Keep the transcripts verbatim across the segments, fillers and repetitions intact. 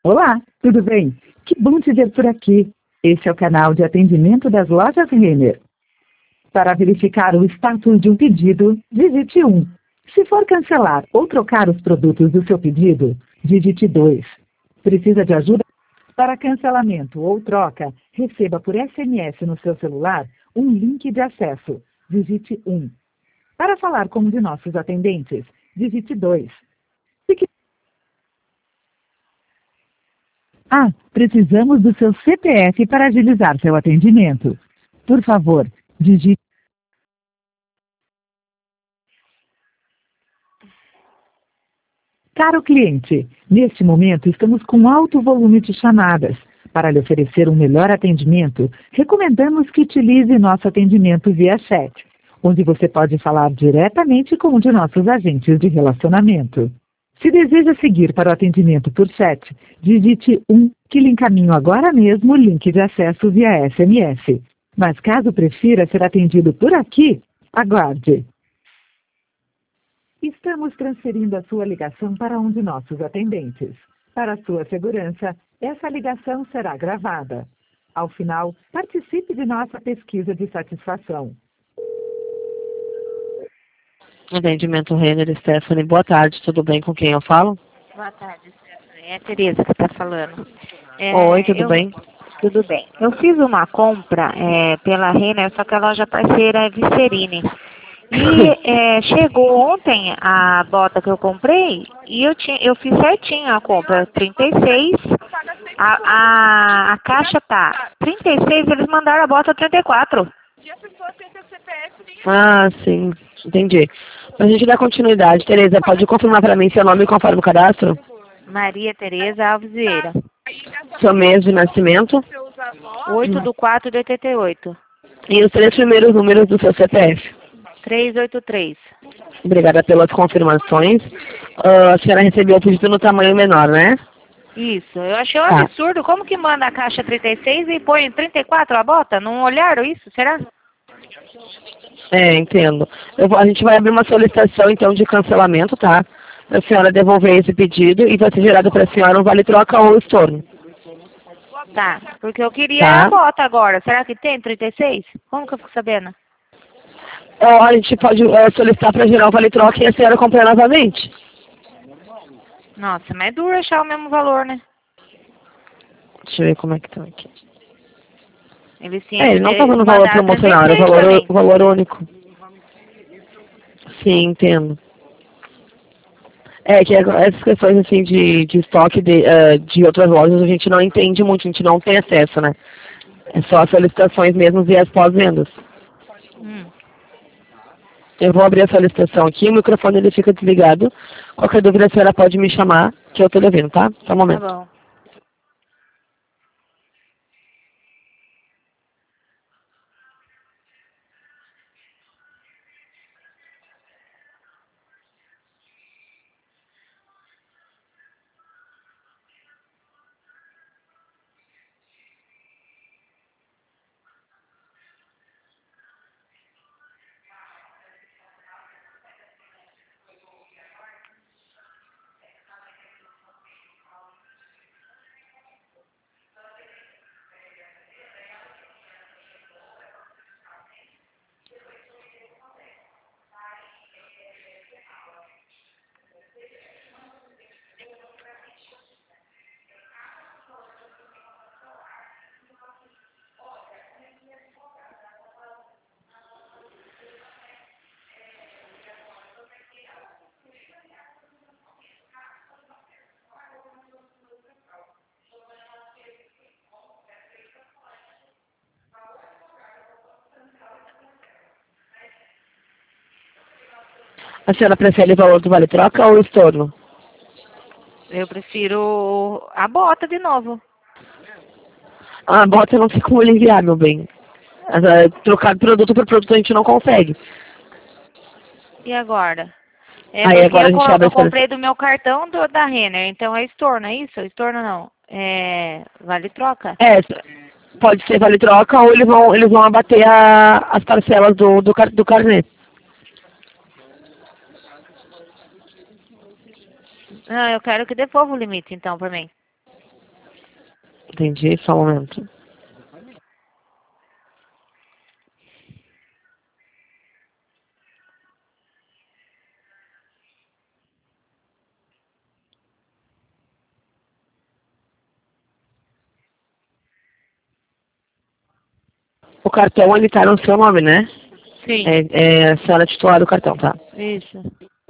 Olá, tudo bem? Que bom te ver por aqui. Este é o canal de atendimento das lojas Renner. Para verificar o status de um pedido, digite um. Se for cancelar ou trocar os produtos do seu pedido, digite dois. Precisa de ajuda? Para cancelamento ou troca, receba por S M S no seu celular um link de acesso. Digite um. Para falar com um de nossos atendentes, digite dois. Se que- Ah, precisamos do seu C P F para agilizar seu atendimento. Por favor, digite. Caro cliente, neste momento estamos com alto volume de chamadas. Para lhe oferecer um melhor atendimento, recomendamos que utilize nosso atendimento via chat, onde você pode falar diretamente com um de nossos agentes de relacionamento. Se deseja seguir para o atendimento por chat, digite um, que lhe encaminho agora mesmo o link de acesso via S M S. Mas caso prefira ser atendido por aqui, aguarde. Estamos transferindo a sua ligação para um de nossos atendentes. Para sua segurança, essa ligação será gravada. Ao final, participe de nossa pesquisa de satisfação. Atendimento Renner, Stephanie. Boa tarde, tudo bem? Com quem eu falo? Boa tarde, Stephanie. É a Tereza que está falando. É, Oi, tudo eu, bem? Tudo bem. Eu fiz uma compra é, pela Renner, só que a loja parceira é Vicerine. E é, chegou ontem a bota que eu comprei e eu, tinha, eu fiz certinho a compra, trinta e seis, a, a, a caixa tá trinta e seis, eles mandaram a bota trinta e quatro. Ah, sim, entendi. Pra gente dar continuidade, Tereza, pode confirmar para mim seu nome conforme o cadastro? Maria Tereza Alves Vieira. Seu mês de nascimento? oito de quatro de oitenta e oito. E os três primeiros números do seu C P F? trezentos e oitenta e três. Obrigada pelas confirmações. Uh, a senhora recebeu o pedido no tamanho menor, né? Isso, eu achei um Tá. absurdo. Como que manda a caixa trinta e seis e põe trinta e quatro a bota? Não olharam isso, será? É, entendo. Eu vou- a gente vai abrir uma solicitação, então, de cancelamento, tá? Para a senhora devolver esse pedido e vai ser gerado para a senhora um vale-troca ou estorno. Tá, porque eu queria Tá. a bota agora. Será que tem trinta e seis? Como que eu fico sabendo? Ou a gente pode eh, solicitar para gerar o vale-troca e a senhora comprar novamente. Nossa, mas é duro achar o mesmo valor, né? Deixa eu ver como é que tá aqui. Eles tinham É, que ele não ter tá dando valor mandado promocional, era o trinta e seis pra valor, mim. o valor único. Sim, entendo. É que agora essas questões assim de, de estoque de, eh, de outras lojas a gente não entende muito, a gente não tem acesso, né? É só as solicitações mesmo e as pós-vendas. Hum, Eu vou abrir a solicitação aqui, o microfone ele fica desligado. Qualquer dúvida a senhora pode me chamar, que eu tô devendo, tá? Só um tá momento. bom. A senhora prefere o valor do vale-troca ou o estorno? Eu prefiro a bota de novo. A bota não tem como lhe enviar, meu bem. As, eh, Trocar produto por produto a gente não consegue. E agora? É Aí porque agora eu, a gente co- abre a eu solicitação. comprei do meu cartão do, da Renner, então é estorno, é isso? Estorno não. É, vale troca? É, pode ser vale-troca ou eles vão, eles vão abater a, as parcelas do, do, car- do carnê. Não, eu quero que devolva o limite então pra mim. Entendi, só um momento. O cartão, ele tá no seu nome, né? Sim. É, é a senhora titular do cartão, tá? Isso.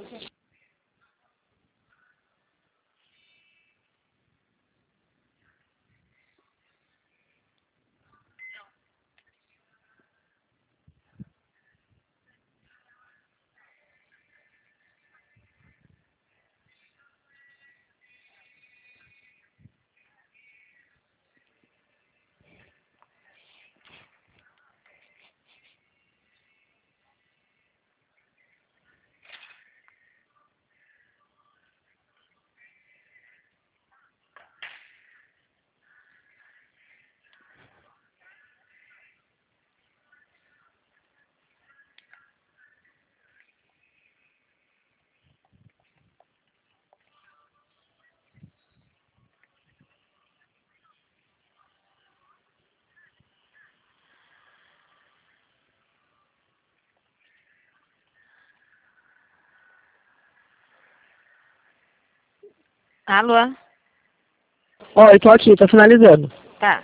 Alô? Ó, eu tô aqui, tô finalizando. Tá.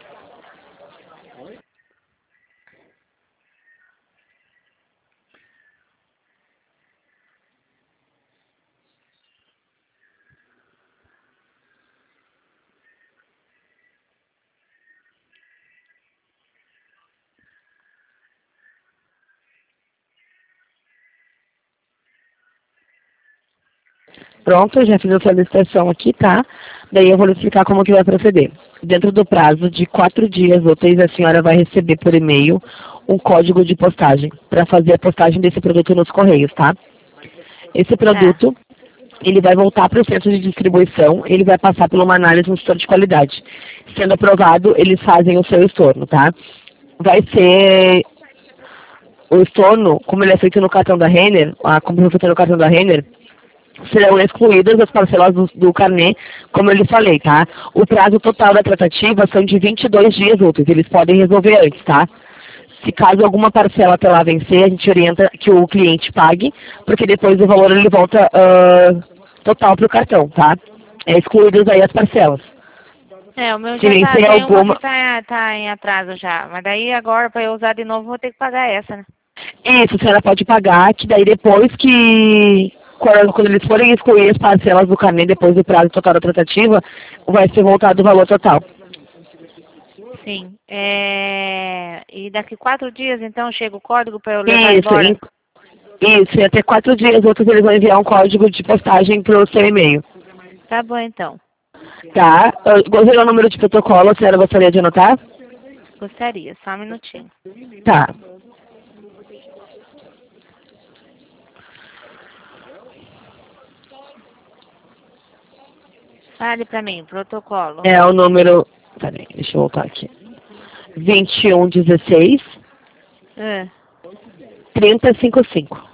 Pronto, eu já fiz a solicitação aqui, tá? Daí eu vou lhe explicar como que vai proceder. Dentro do prazo de quatro dias úteis, a senhora vai receber por e-mail um código de postagem para fazer a postagem desse produto nos correios, tá? Esse produto, ele vai voltar para o centro de distribuição, ele vai passar por uma análise no setor de qualidade. Sendo aprovado, eles fazem o seu estorno, tá? Vai ser o estorno, como ele é feito no cartão da Renner, a como é feito no cartão da Renner, serão excluídas as parcelas do, do carnê, como eu lhe falei, tá? O prazo total da tratativa são de vinte e dois dias úteis, eles podem resolver antes, tá? Se caso alguma parcela até lá vencer, a gente orienta que o cliente pague, porque depois o valor ele volta uh, total para o cartão, tá? É excluídas aí as parcelas. É, o meu Se já tá, vencer tem alguma... uma que tá, tá em atraso já. Mas daí agora, pra eu usar de novo, vou ter que pagar essa, né? Isso, a senhora pode pagar, que daí depois que... Quando, quando eles forem excluir as parcelas do carnê depois do prazo total da tratativa, vai ser voltado o valor total. Sim. É... E daqui quatro dias, então, chega o código para eu levar Isso, embora? em- isso, e até quatro dias outros eles vão enviar um código de postagem para o seu e-mail. Tá bom, então. Tá? Gostaria o número de protocolo, a senhora gostaria de anotar? Gostaria, só um minutinho. Tá. Fale pra mim, protocolo. É o número... Peraí, deixa eu voltar aqui. vinte e um dezesseis, É, trinta e cinquenta e cinco.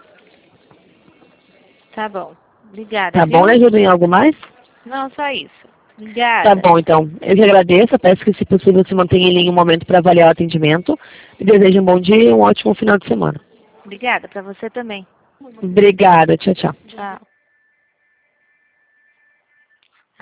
tá bom. Obrigada, Tá viu? bom? Lhe ajuda em algo mais? Não, só isso. Obrigada. Tá bom, então. Eu que agradeço. Peço que, se possível, se mantenha em linha um momento para avaliar o atendimento. E desejo um bom dia e um ótimo final de semana. Obrigada, pra você também. Obrigada. Tchau, tchau. Tchau.